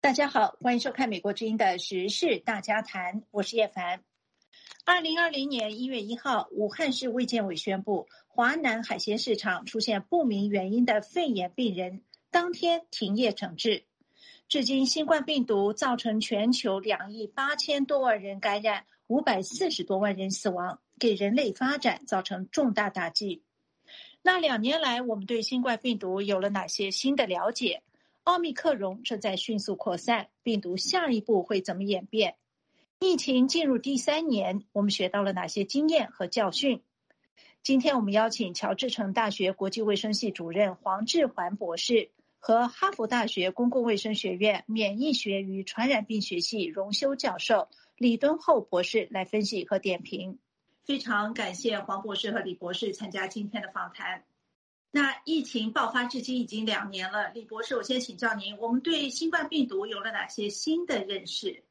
大家好，欢迎收看美国之音的时事大家谈，我是叶凡。2020年1月1号，武汉市卫健委宣布，华南海鲜市场出现不明原因的肺炎病人，当天停业整治。至今，新冠病毒造成全球2亿8千多万人感染，540多万人死亡，给人类发展造成重大打击。那2年来，我们对新冠病毒有了哪些新的了解？奥密克戎正在迅速扩散，病毒下一步会怎么演变？疫情进入第3年，我们学到了哪些经验和教训？今天我们邀请乔治城大学国际卫生系主任黄志环博士和哈佛大学公共卫生学院免疫学与传染病学系荣休教授李敦厚博士来分析和点评。非常感谢黄博士和李博士参加今天的访谈。那疫情爆发至今已经2年了，李博士，我先请教您，我们对新冠病毒有了哪些新的认识？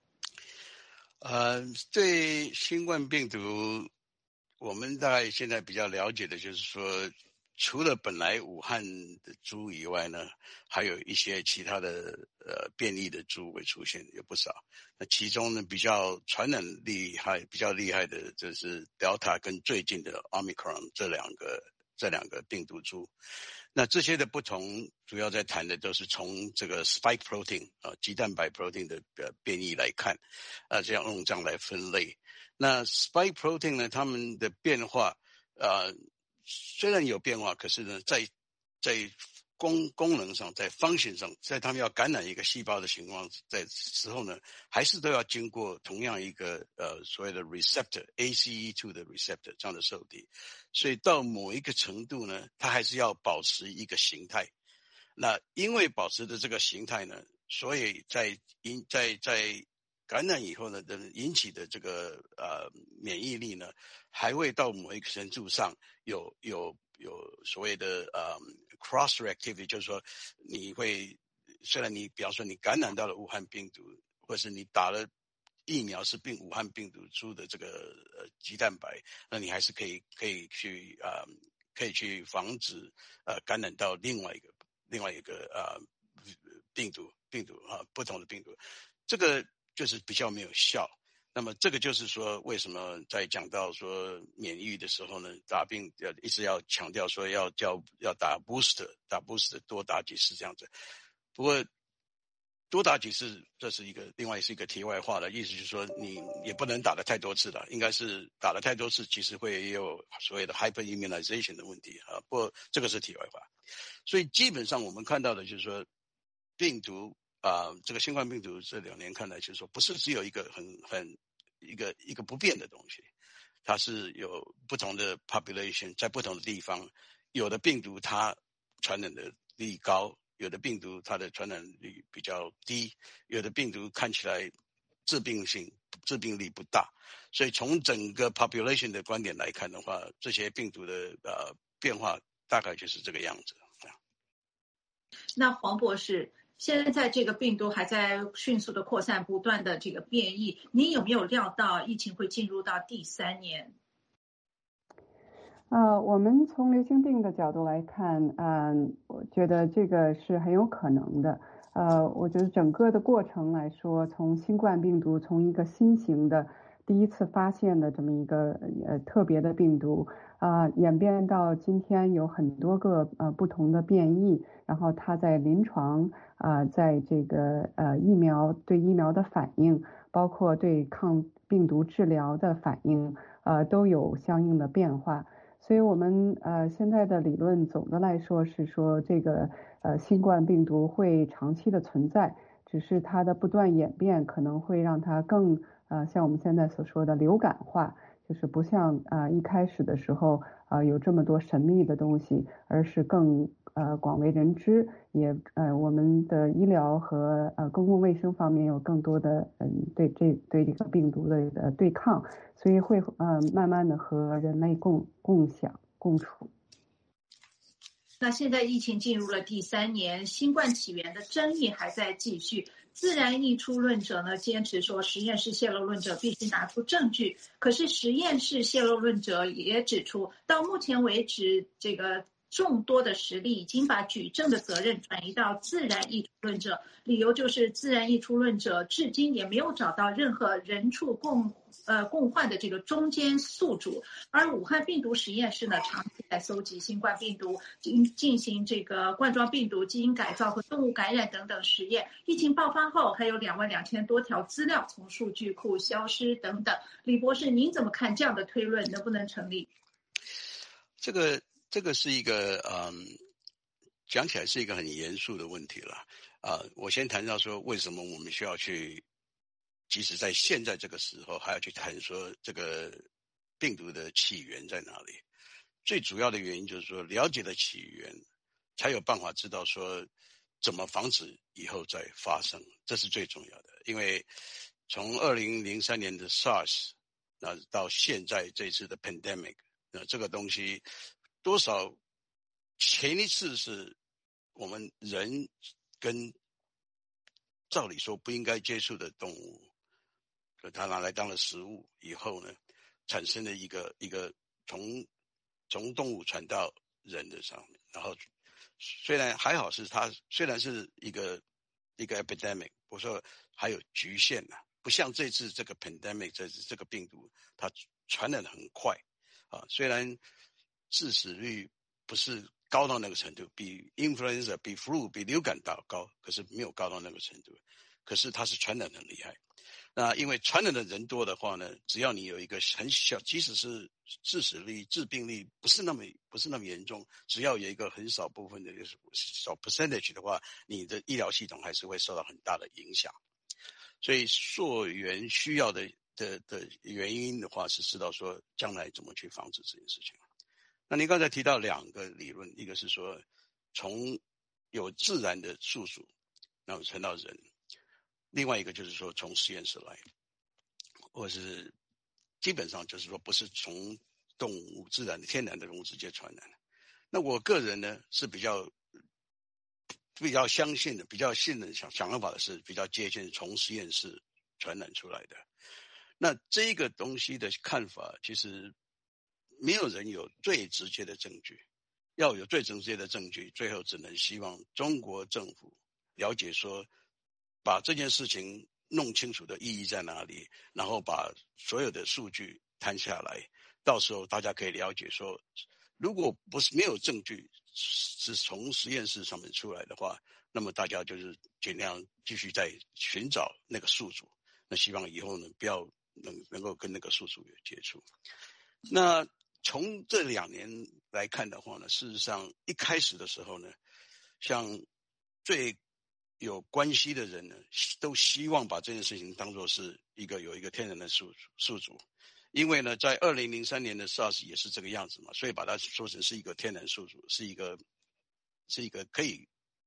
对新冠病毒，我们大概现在比较了解的就是说，除了本来武汉的株以外呢，还有一些其他的变异的株会出现，有不少。那其中呢，比较传染比较厉害的，就是 Delta 跟最近的 Omicron 这两个病毒株。那这些的不同，主要在谈的都是从这个 spike protein 肌蛋白 protein 的变异来看，这样用这样来分类。那 spike protein 呢，它们的变化虽然有变化，可是呢，在功能上，在 function 上，在他们要感染一个细胞的情况在时候呢，还是都要经过同样一个所谓的 receptor ACE2 的 receptor 这样的受体，所以到某一个程度呢，它还是要保持一个形态。那因为保持的这个形态呢，所以在感染以后呢，引起的这个免疫力呢，还会到某一个程度上有所谓的cross reactivity， 就是说虽然你比方说你感染到了武汉病毒，或是你打了疫苗是武汉病毒株的这个肌蛋白，那你还是可以去防止感染到另外一个病毒不同的病毒，这个就是比较没有效。那么这个就是说，为什么在讲到说免疫的时候呢，打病一直要强调说要打 booster， 多打几次这样子。不过多打几次，这是另外是一个题外话的意思，就是说你也不能打得太多次了，应该是打了太多次，其实也有所谓的 hyperimmunization 的问题啊。不过这个是题外话。所以基本上我们看到的就是说，病毒这个新冠病毒这2年看来，就是说不是只有一个一个不变的东西，它是有不同的 population 在不同的地方，有的病毒它传染的力高，有的病毒它的传染力比较低，有的病毒看起来致病力不大，所以从整个 population 的观点来看的话，这些病毒的变化大概就是这个样子。 那黄博士，现在这个病毒还在迅速的扩散，不断的这个变异，您有没有料到疫情会进入到第3年？ 我们从流行病的角度来看，我觉得这个是很有可能的。我觉得整个的过程来说，从新冠病毒从一个新型的第一次发现的这么一个特别的病毒，演变到今天有很多个不同的变异，然后它在临床在这个对疫苗的反应，包括对抗病毒治疗的反应，都有相应的变化。所以我们现在的理论总的来说是说，这个新冠病毒会长期的存在，只是它的不断演变可能会让它更像我们现在所说的流感化，就是不像一开始的时候有这么多神秘的东西，而是更广为人知，也我们的医疗和公共卫生方面有更多的对这个病毒的对抗，所以会慢慢的和人类共享共处。 那现在疫情进入了第3年，新冠起源的争议还在继续。自然溢出论者呢，坚持说实验室泄露论者必须拿出证据。可是实验室泄露论者也指出，到目前为止，这个众多的实例已经把举证的责任转移到自然易出论者，理由就是自然易出论者至今也没有找到任何人畜共患的这个中间宿主，而武汉病毒实验室呢，长期在搜集新冠病毒，进行这个冠状病毒基因改造和动物感染等等实验。疫情爆发后，还有22000多条资料从数据库消失等等。李博士，您怎么看这样的推论能不能成立？ 这个是一个讲起来是一个很严肃的问题了我先谈到说为什么我们需要去，即使在现在这个时候还要去谈说这个病毒的起源在哪里。最主要的原因就是说了解了起源，才有办法知道说怎么防止以后再发生，这是最重要的。因为从2003年的 SARS 到现在这次的 pandemic， 这个东西多少前一次是我们人跟照理说不应该接触的动物，它拿来当了食物以后呢，产生了一个从动物传到人的上面，然后虽然还好是它虽然是一个 epidemic， 我说还有局限不像这次这个 pandemic 这个病毒它传染得很快虽然致死率不是高到那个程度，比 influenza 比 flu 比流感高，可是没有高到那个程度，可是它是传染很厉害。那因为传染的人多的话呢，只要你有一个很小，即使是致死率、致病率不是那么严重，只要有一个很少部分的少 percentage 的话，你的医疗系统还是会受到很大的影响。所以溯源需要的原因的话，是知道说将来怎么去防止这件事情。那您刚才提到两个理论，一个是说从有自然的宿主，然后传到人。另外一个就是说从实验室来，或是基本上就是说不是从动物自然的天然的动物直接传染。那我个人呢是比较相信的，比较信的想法的是比较接近从实验室传染出来的。那这个东西的看法其实没有人有最直接的证据，要有最直接的证据，最后只能希望中国政府了解说把这件事情弄清楚的意义在哪里，然后把所有的数据摊下来，到时候大家可以了解说，如果不是没有证据是从实验室上面出来的话，那么大家就是尽量继续在寻找那个宿主，那希望以后呢不要能够跟那个宿主有接触。那从这2年来看的话呢，事实上一开始的时候呢，像最有关系的人呢，都希望把这件事情当作是有一个天然的宿主，因为呢，在2003年的 SARS 也是这个样子嘛，所以把它说成是一个天然宿主，是一个可以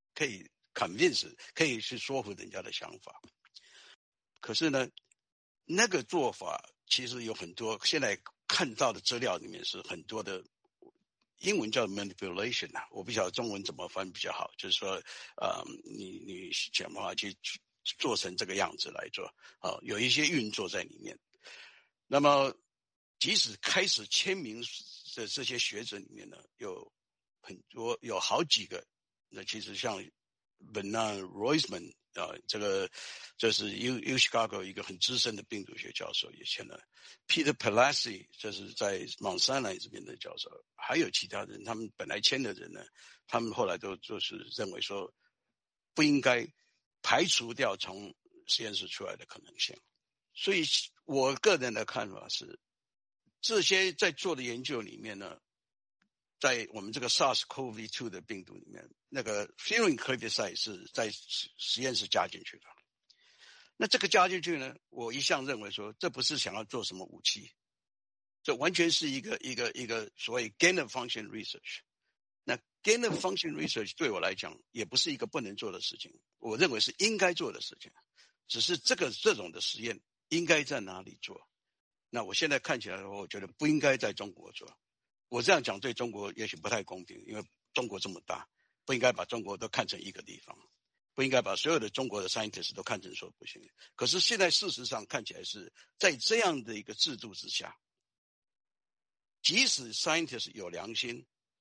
convince 可以去说服人家的想法。可是呢，那个做法其实有很多，现在看到的资料里面是很多的。英文叫 manipulation 我不晓得中文怎么翻比较好，就是说你想办法去做成这个样子来做有一些运作在里面。那么即使开始签名的这些学者里面呢，有很多有好几个，那其实像 Bernard Roisman这是 U Chicago 一个很资深的病毒学教授也签了， Peter Pelassi 这是在 Mount Sinai 这边的教授，还有其他人，他们本来签的人呢，他们后来都就是认为说不应该排除掉从实验室出来的可能性。所以我个人的看法是，这些在做的研究里面呢，在我们这个 SARS-CoV-2 的病毒里面，那个 furin cleavage 是在实验室加进去的。那这个加进去呢，我一向认为说，这不是想要做什么武器，这完全是一个所谓 gain of function research。那 gain of function research 对我来讲也不是一个不能做的事情，我认为是应该做的事情，只是这种的实验应该在哪里做。那我现在看起来的话，我觉得不应该在中国做。我这样讲对中国也许不太公平，因为中国这么大，不应该把中国都看成一个地方，不应该把所有的中国的 scientists 都看成说不行。可是现在事实上看起来是在这样的一个制度之下，即使 scientists 有良心，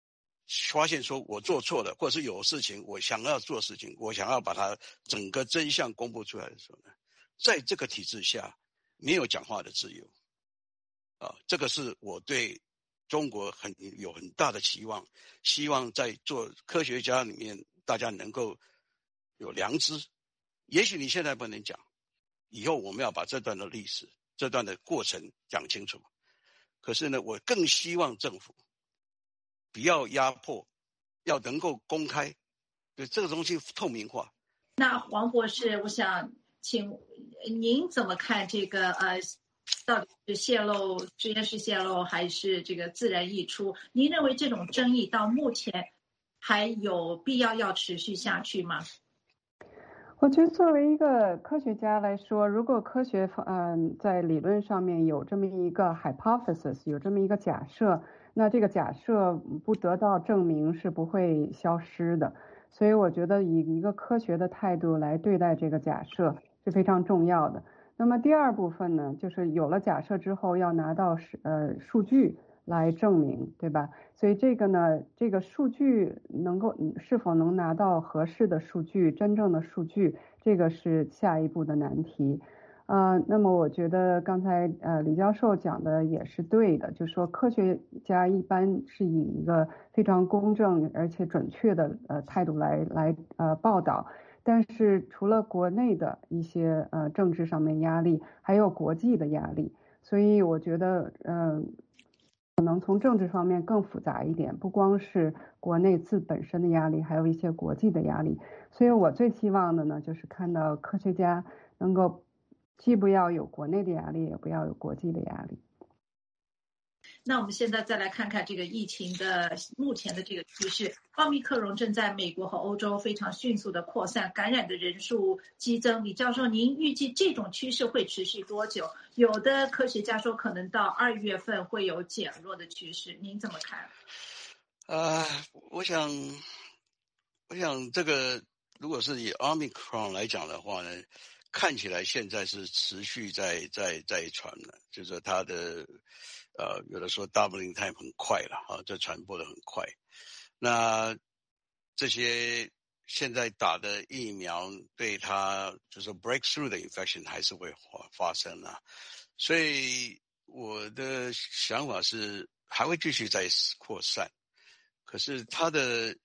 发现说我做错了，或者是有事情我想要做事情，我想要把它整个真相公布出来的时候呢，在这个体制下没有讲话的自由这个是我对中国有很大的期望，希望在做科学家里面大家能够有良知。也许你现在不能讲，以后我们要把这段的历史这段的过程讲清楚。可是呢，我更希望政府不要压迫，要能够公开，对这个东西透明化。 那黄博士，我想请您怎么看这个到底是泄露实验室泄露还是这个自然溢出？您认为这种争议到目前还有必要持续下去吗？ 我觉得作为一个科学家来说，如果科学在理论上面有这么一个 hypothesis， 有这么一个假设，那这个假设不得到证明是不会消失的。所以我觉得以一个科学的态度来对待这个假设是非常重要的。那么第二部分呢，就是有了假设之后要拿到数据来证明，对吧？所以这个呢，这个数据是否能拿到合适的数据，真正的数据，这个是下一步的难题。那么我觉得刚才李教授讲的也是对的，就是说科学家一般是以一个非常公正而且准确的态度来报道。但是除了国内的一些政治上面压力，还有国际的压力，所以我觉得可能从政治方面更复杂一点，不光是国内本身的压力，还有一些国际的压力。所以我最希望的呢，就是看到科学家能够既不要有国内的压力，也不要有国际的压力。 那我们现在再来看看这个疫情的目前的这个趋势。奥密克戎正在美国和欧洲非常迅速的扩散，感染的人数激增。李教授，您预计这种趋势会持续多久？有的科学家说可能到2月份会有减弱的趋势，您怎么看？ 我想这个如果是以 Omicron 来讲的话呢，看起来现在是持续在传的，就是说它的有的说 doubling time 很快了这传播的很快。那这些现在打的疫苗对它就是 breakthrough 的 infection 还是会发生所以我的想法是还会继续在扩散。可是它的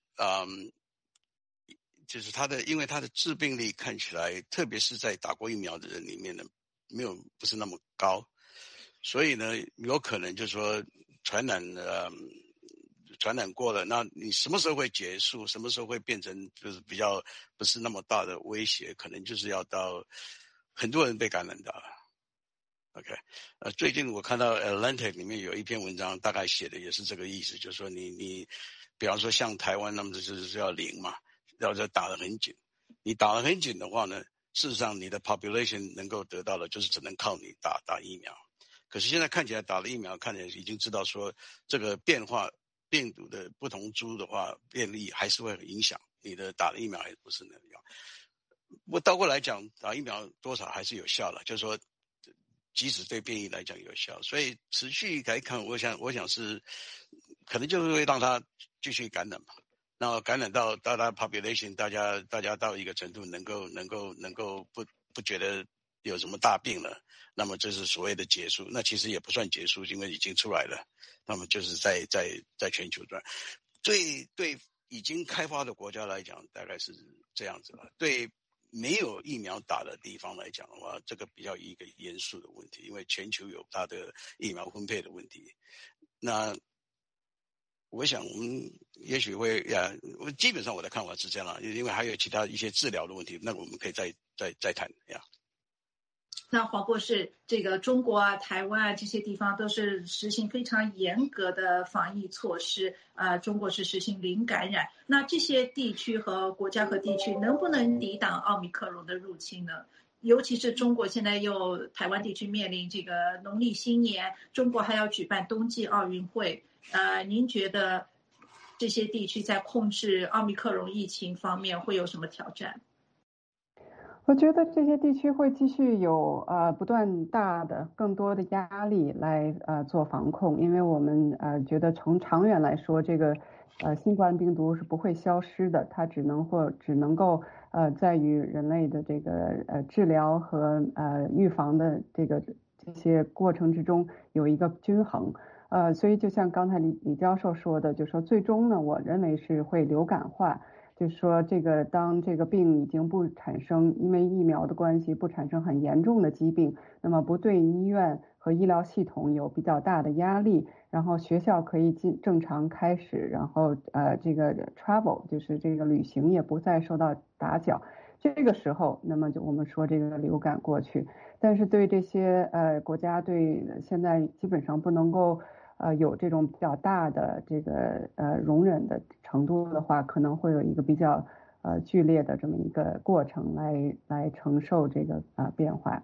就是因为它的致病力看起来，特别是在打过疫苗的人里面呢，不是那么高，所以呢，有可能就是说传染过了，那你什么时候会结束？什么时候会变成就是比较不是那么大的威胁？可能就是要到很多人被感染到了。OK， 最近我看到 Atlantic 里面有一篇文章，大概写的也是这个意思，就是说你比方说像台湾，那么就是要0嘛，要打得很紧。你打得很紧的话呢，事实上你的 population 能够得到的就是只能靠你打疫苗。可是现在看起来打了疫苗，看起来已经知道说这个变化病毒的不同株的话，变异还是会很影响你的打的疫苗，还是不是那样。不过倒过来讲，打疫苗多少还是有效的，就是说即使对变异来讲有效，所以持续来看，我想是可能就是会让它继续感染嘛。那感染到大家 population， 大家到一个程度，能够不觉得有什么大病了，那么这是所谓的结束。那其实也不算结束，因为已经出来了。那么就是在全球端，对已经开发的国家来讲，大概是这样子了。对没有疫苗打的地方来讲的话，这个比较一个严肃的问题，因为全球有它的疫苗分配的问题。那我想我们也许会基本上我的看法是这样了，因为还有其他一些治疗的问题，那我们可以再谈呀。 那黄博士，这个中国啊、台湾啊这些地方都是实行非常严格的防疫措施，中国是实行0感染。那这些地区和国家和地区能不能抵挡奥密克戎的入侵呢？尤其是中国现在台湾地区面临这个农历新年，中国还要举办冬季奥运会。您觉得这些地区在控制奥密克戎疫情方面会有什么挑战？ 我觉得这些地区会继续有不断更多的压力来做防控，因为我们觉得从长远来说，这个新冠病毒是不会消失的，它只能够在于人类的这个治疗和预防的这些过程之中有一个均衡。所以就像刚才李教授说的，就说最终呢，我认为是会流感化。就是说，当这个病已经不产生，因为疫苗的关系不产生很严重的疾病，那么不对医院和医疗系统有比较大的压力，然后学校可以正常开始，然后这个 travel 就是这个旅行也不再受到打搅。这个时候，那么我们说这个流感过去，但是对这些国家对现在基本上不能够。有这种比较大的这个容忍的程度的话，可能会有一个比较剧烈的这么一个过程来承受这个变化。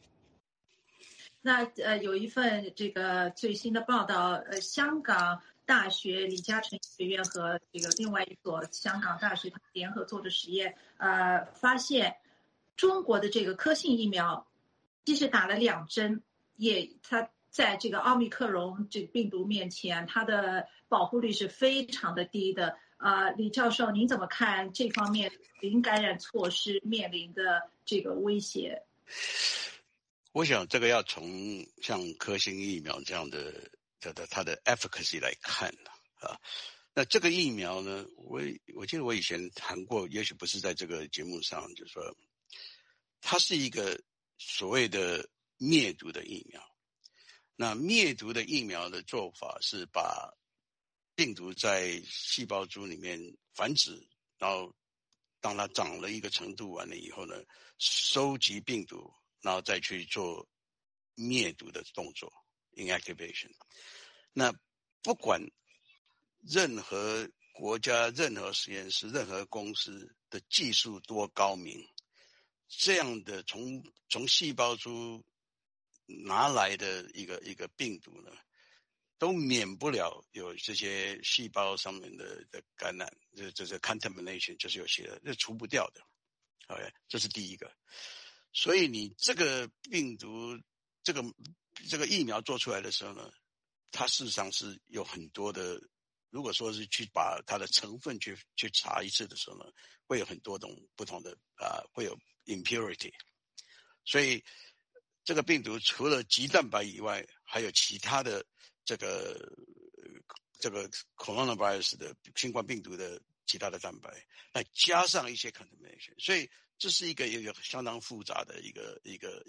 那有一份这个最新的报道，香港大学李嘉诚学院和这个另外一所香港大学联合做的实验，发现中国的这个科兴疫苗，即使打了2针，它在这个奥密克戎这个病毒面前，它的保护率是非常的低的。李教授，您怎么看这方面零感染措施面临的这个威胁？ 我想这个要从像科兴疫苗这样的它的 efficacy 来看啊。那这个疫苗呢，我记得我以前谈过，也许不是在这个节目上，就是说它是一个所谓的灭毒的疫苗。那灭毒的疫苗的做法是把病毒在细胞株里面繁殖，然后当它长了一个程度完了以后呢，收集病毒，然后再去做灭毒的动作 inactivation。 那不管任何国家、任何实验室、任何公司的技术多高明，这样的从细胞株拿来的一个病毒呢，都免不了有这些细胞上面的感染，这是 contamination， 就是有些这除不掉的。OK， 这是第一个。所以你这个病毒，这个疫苗做出来的时候呢，它事实上是有很多的，如果说是去把它的成分去查一次的时候呢，会有很多种不同的会有 impurity。所以这个病毒除了棘蛋白以外，还有其他的这个 coronavirus 的新冠病毒的其他的蛋白，那加上一些 contamination， 所以这是一个相当复杂的一个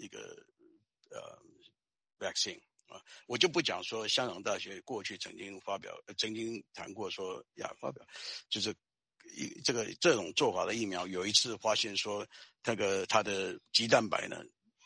vaccine 啊。我就不讲说香港大学过去曾经谈过说发表就是这种做法的疫苗，有一次发现说它的棘蛋白呢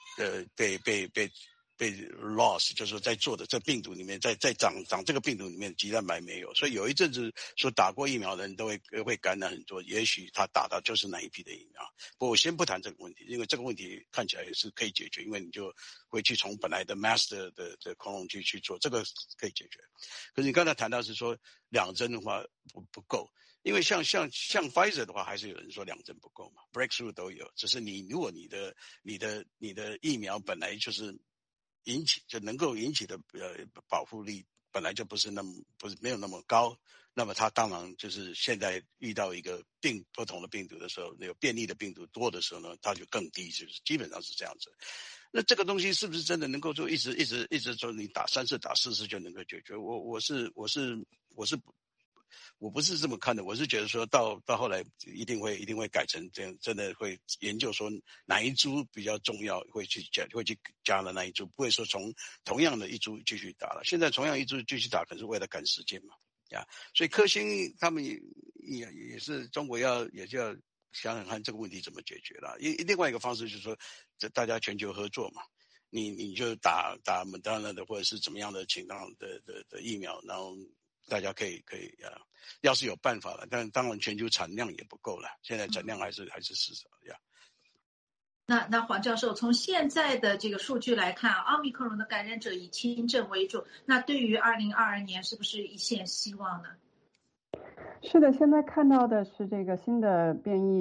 被 loss， 就是说在做的这病毒里面，在长这个病毒里面棘蛋白没有，所以有一阵子说打过疫苗的人都会感染很多，也许他打到就是哪一批的疫苗。不过我先不谈这个问题，因为这个问题看起来也是可以解决，因为你就会去从本来的 master 的恐龙去做，这个可以解决。可是你刚才谈到是说2针的话不够。因为像 Pfizer 的话，还是有人说2针不够嘛 ，breakthrough 都有，只是如果你的疫苗本来就是能够引起的保护力本来就没有那么高，那么它当然就是现在遇到一个不同的病毒的时候，有变异的病毒多的时候呢，它就更低，就是基本上是这样子。那这个东西是不是真的能够说一直说你打3次打4次就能够解决？我不是这么看的，我是觉得说到后来一定会改成这样，真的会研究说哪一株比较重要，会去加了那一株，不会说从同样的一株继续打了。现在同样一株继续打，可是为了赶时间嘛，所以科兴他们也是中国也就要想想看这个问题怎么解决了。另外一个方式就是说，大家全球合作嘛。你就打Moderna的或者是怎么样的情况的疫苗，然后大家可以要是有办法了，但当然全球产量也不够了，现在产量还是市场呀。 那黄教授，从现在的这个数据来看，奥密克戎的感染者以轻症为主，那对于2022年是不是一线希望呢？ 是的，现在看到的是这个新的变异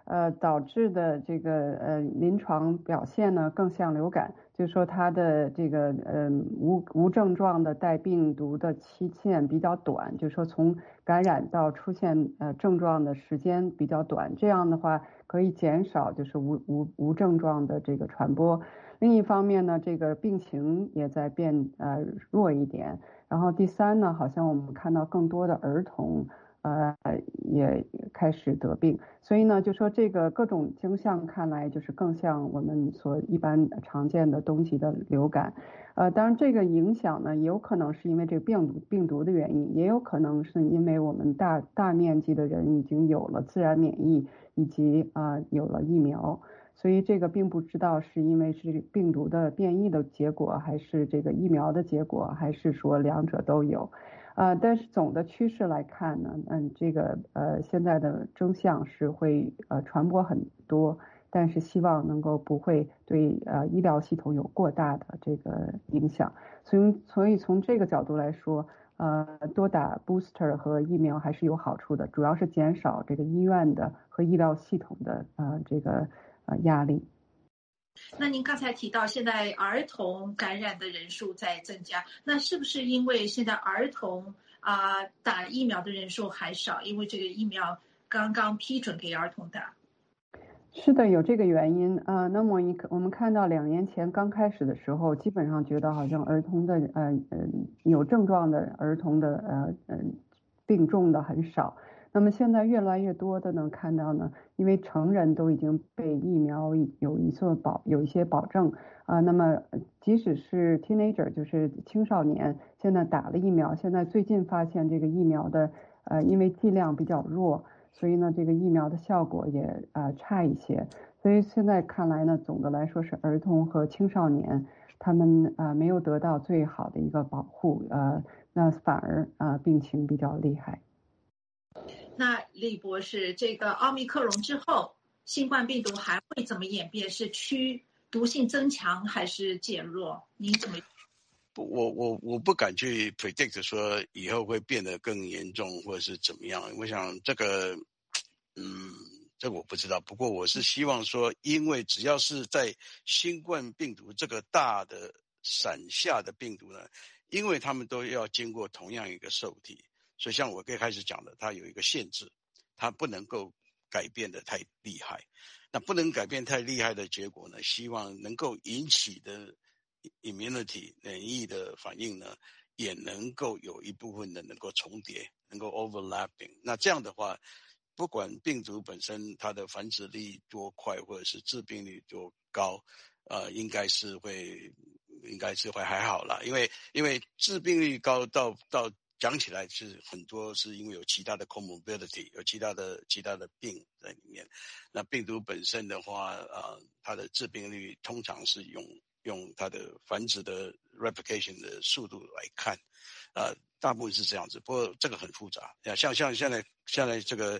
导致的这个临床表现呢更像流感，就是说它的这个无症状的带病毒的期限比较短，就是说从感染到出现症状的时间比较短，这样的话可以减少就是无症状的这个传播。另一方面呢，这个病情也在变弱一点。然后第三呢，好像我们看到更多的儿童也开始得病，所以呢，就说这个各种倾向看来就是更像我们所一般常见的冬季的流感。当然这个影响呢，也有可能是因为这个病毒的原因，也有可能是因为我们大面积的人已经有了自然免疫，以及有了疫苗。所以这个并不知道是因为是病毒的变异的结果，还是这个疫苗的结果，还是说两者都有。但是总的趋势来看呢，这个现在的征象是会传播很多，但是希望能够不会对医疗系统有过大的这个影响。所以从这个角度来说，多打 booster 和疫苗还是有好处的，主要是减少这个医院的和医疗系统的这个压力。 那您刚才提到现在儿童感染的人数在增加，那是不是因为现在儿童打疫苗的人数还少，因为这个疫苗刚刚批准给儿童打？ 是的，有这个原因那么我们看到2年前刚开始的时候，基本上觉得好像儿童的有症状的儿童的病重的很少。那么现在越来越多的呢，看到呢，因为成人都已经被疫苗有一些保证那么即使是 teenager 就是青少年，现在打了疫苗，现在最近发现这个疫苗的因为剂量比较弱，所以呢这个疫苗的效果也差一些。所以现在看来呢，总的来说是儿童和青少年他们没有得到最好的一个保护那反而病情比较厉害。 那李博士，这个奥密克戎之后，新冠病毒还会怎么演变？是毒性增强还是减弱？您怎么？ 我不敢去 predict 说以后会变得更严重或者是怎么样。我想这个，这个我不知道。不过我是希望说，因为只要是在新冠病毒这个大的伞下的病毒呢，因为他们都要经过同样一个受体。所以像我最开始讲的，它有一个限制，它不能够改变的太厉害。那不能改变太厉害的结果呢，希望能够引起的 immunity 免疫的反应呢，也能够有一部分的能够重叠，能够 overlapping。那这样的话，不管病毒本身它的繁殖力多快，或者是致病率多高，应该是会还好啦。因为致病率高到讲起来是很多是因为有其他的 comorbidity， 有其他的病在里面。那病毒本身的话，它的致病率通常是用它的繁殖的 replication 的速度来看，大部分是这样子。不过这个很复杂，像现在这个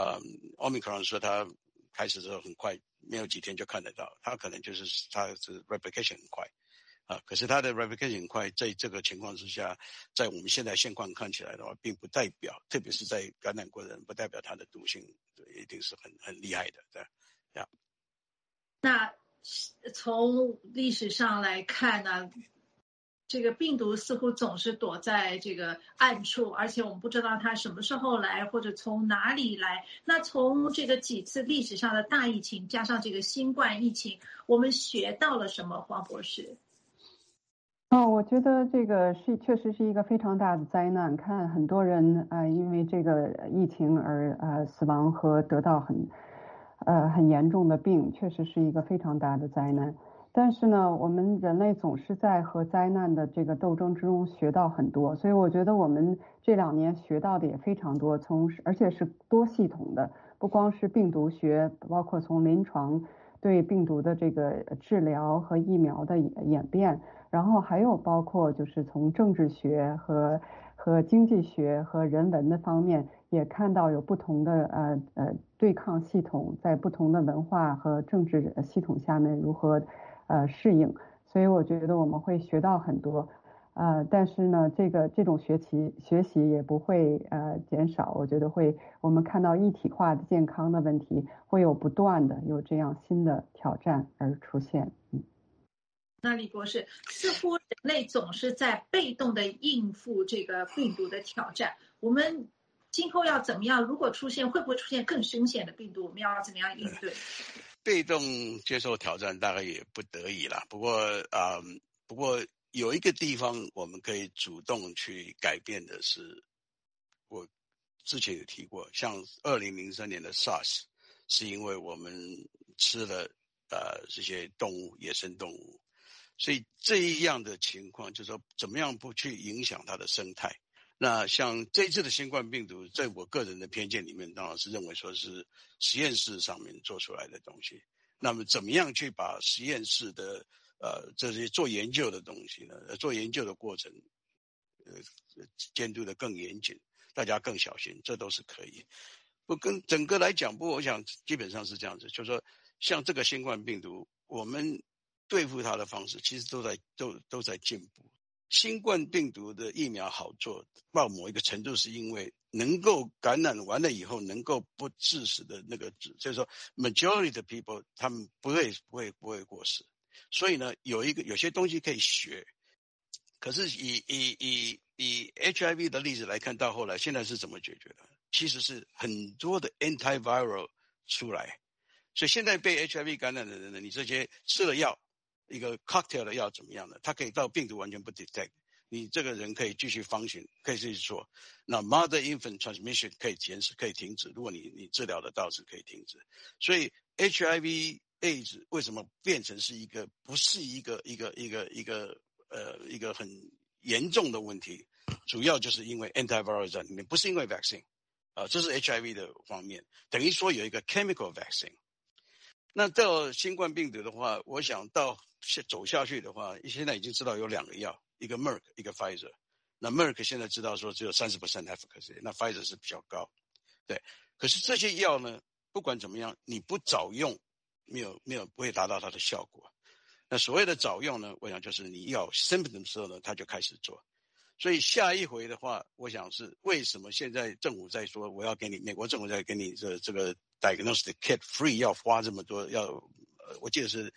Omicron 说它开始之后很快，没有几天就看得到，它可能就是它是 replication 很快。可是它的 replication 很快，在这个情况之下，在我们现在现况看起来的话，并不代表，特别是在感染过的人，不代表它的毒性一定是很厉害的，对呀。 那从历史上来看呢，这个病毒似乎总是躲在这个暗处，而且我们不知道它什么时候来，或者从哪里来。那从这个几次历史上的大疫情，加上这个新冠疫情，我们学到了什么，黄博士？ 我觉得这个确实是一个非常大的灾难。看很多人因为这个疫情而死亡和得到很严重的病，确实是一个非常大的灾难。但是呢，我们人类总是在和灾难的这个斗争之中学到很多，所以我觉得我们这2年学到的也非常多，而且是多系统的，不光是病毒学，包括从临床对病毒的这个治疗和疫苗的演变。然后还有包括就是从政治学和经济学和人文的方面，也看到有不同的对抗系统在不同的文化和政治系统下面如何适应。所以我觉得我们会学到很多。 但是呢，这种学习也不会减少，我觉得我们看到一体化的健康的问题会有不断的有这样新的挑战而出现。 那李博士，似乎人类总是在被动的应付这个病毒的挑战。我们今后要怎么样？如果会不会出现更凶险的病毒？我们要怎么样应对？ 被动接受挑战大概也不得已啦。不过有一个地方我们可以主动去改变的是，我之前有提过，像2003年的 SARS， 是因为我们吃了这些动物，野生动物。所以这样的情况就是说怎么样不去影响它的生态。那像这次的新冠病毒，在我个人的偏见里面，当然是认为说是实验室上面做出来的东西。那么怎么样去把实验室的这些做研究的东西呢，做研究的过程监督的更严谨，大家更小心，这都是可以。不跟整个来讲，不过我想基本上是这样子，就是说像这个新冠病毒，我们对付它的方式其实都在进步。新冠病毒的疫苗好做到某一个程度，是因为能够感染完了以后能够不致死的那个，就是说 majority 的 people 他们不会过世。所以呢，有些东西可以学。可是以 HIV 的例子来看，到后来现在是怎么解决的？其实是很多的 antiviral 出来，所以现在被 HIV 感染的人呢，你这些吃了药，一个 cocktail 的药怎么样呢？它可以到病毒完全不 detect， 你这个人可以继续function，可以继续做。那 mother infant transmission 可以停止，如果你治疗得到是可以停止。所以 HIV AIDS 为什么变成是不是一个很严重的问题，主要就是因为 antiviral 在里面，不是因为 vaccine。这是 HIV 的方面，等于说有一个 chemical vaccine。那到新冠病毒的话，我想走下去的话，现在已经知道有2个药，一个 Merck， 一个 Pfizer。那 Merck 现在知道说只有 30% efficacy， 那 Pfizer 是比较高。对，可是这些药呢，不管怎么样，你不早用，不会达到它的效果。那所谓的早用呢，我想就是你要 symptom 的时候呢，他就开始做。所以下一回的话，我想是为什么现在政府在说我要给你，美国政府在给你这个 diagnostic kit free 要花这么多，我记得是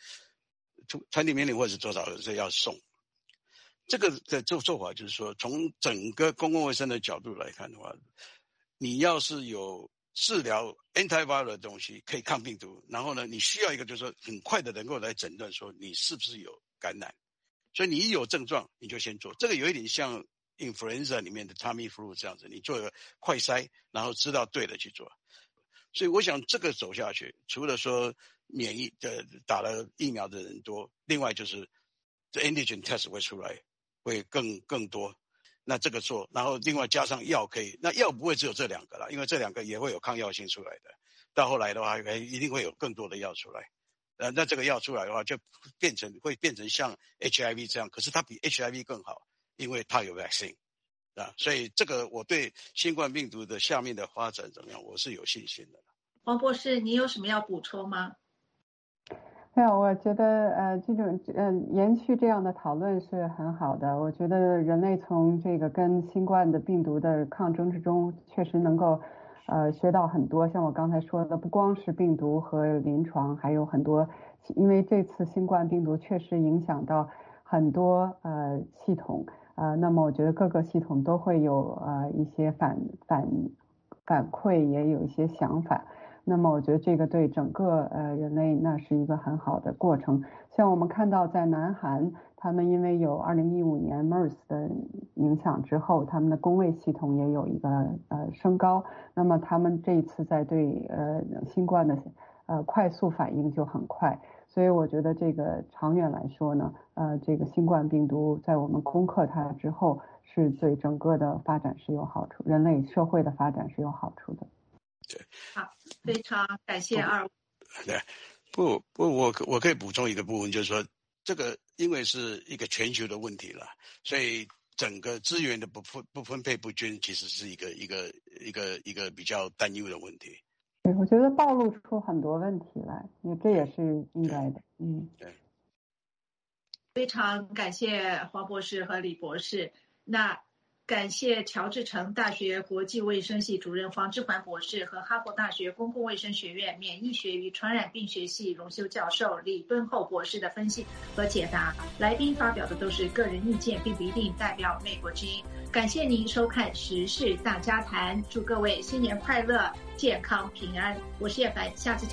20 million 或者是多少是要送。这个的做法就是说，从整个公共卫生的角度来看的话，你要是有治疗 antiviral 的东西可以抗病毒，然后呢，你需要一个就是说很快的能够来诊断说你是不是有感染。所以你一有症状你就先做，这个有一点像 influenza 里面的 Tamiflu 这样子，你做一个快筛，然后知道对的去做。所以我想这个走下去，除了说免疫的打了疫苗的人多，另外就是这 antigen test 会出来，会更多。那这个做，然后另外加上药可以，那药不会只有这2个啦，因为这2个也会有抗药性出来的。到后来的话，一定会有更多的药出来。那这个药出来的话，就会变成像 HIV 这样，可是它比 HIV 更好，因为它有 vaccine 所以这个我对新冠病毒的下面的发展怎么样，我是有信心的。 王博士，你有什么要补充吗？ 没有，我觉得这种延续这样的讨论是很好的。我觉得人类从这个跟新冠的病毒的抗争之中，确实能够学到很多。像我刚才说的，不光是病毒和临床，还有很多，因为这次新冠病毒确实影响到很多系统，那么我觉得各个系统都会有一些反馈，也有一些想法。那么我觉得这个对整个人类那是一个很好的过程。像我们看到在南韩，他们因为有2015年 MERS 的影响之后，他们的公卫系统也有一个升高。那么他们这一次在对新冠的快速反应就很快。所以我觉得这个长远来说呢，这个新冠病毒在我们攻克它之后，是对整个的发展是有好处，人类社会的发展是有好处的。 对， 好，非常感谢二位。 对，我可以补充一个部分，就是说这个因为是一个全球的问题了，所以整个资源的不分配不均，其实是一个比较担忧的问题。 对，我觉得暴露出很多问题来，这也是应该的。 对。 非常感谢黄博士和李博士，那感谢乔治城大学国际卫生系主任黄志环博士和哈佛大学公共卫生学院免疫学与传染病学系荣休教授李敦厚博士的分析和解答。来宾发表的都是个人意见，并不一定代表美国之音。感谢您收看《时事大家谈》，祝各位新年快乐、健康平安。我是叶凡，下次见。